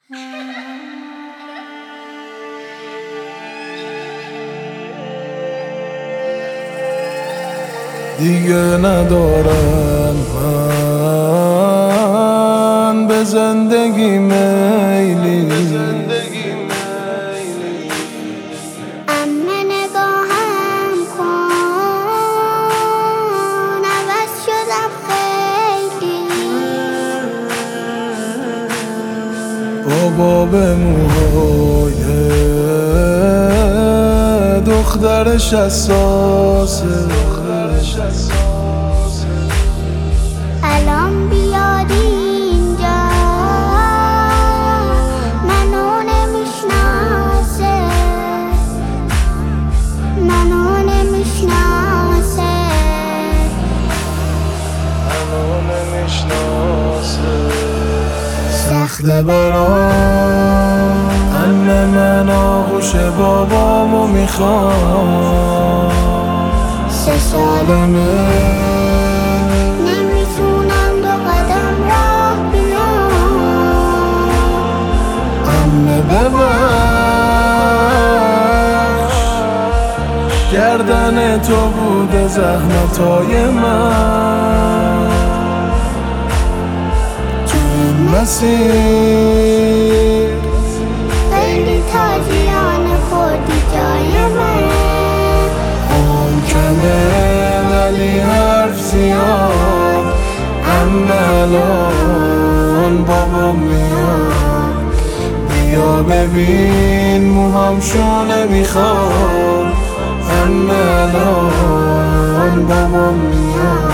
دیگه ندارم من به زندگی میلی، اما نگاهم کن عوض شدم خیلی. بابا به موهای دخترش حساسه، الان بیاد اینجا منو نمیشناسه، منو نمیشناسه. سخته برام همه من آغوش بابامو میخوام. 3 سالمه نمیتونم 2 قدم راه بیام. عمه ببخش گردن تو بوده زحمتای من تو این مسیر. خیلی تازیانه خوردی جای من. ممکنه ولی حرف زیاد، اما الان بابام میاد. بیا ببین موهامشو نمیخواد، اما الان بابام میاد.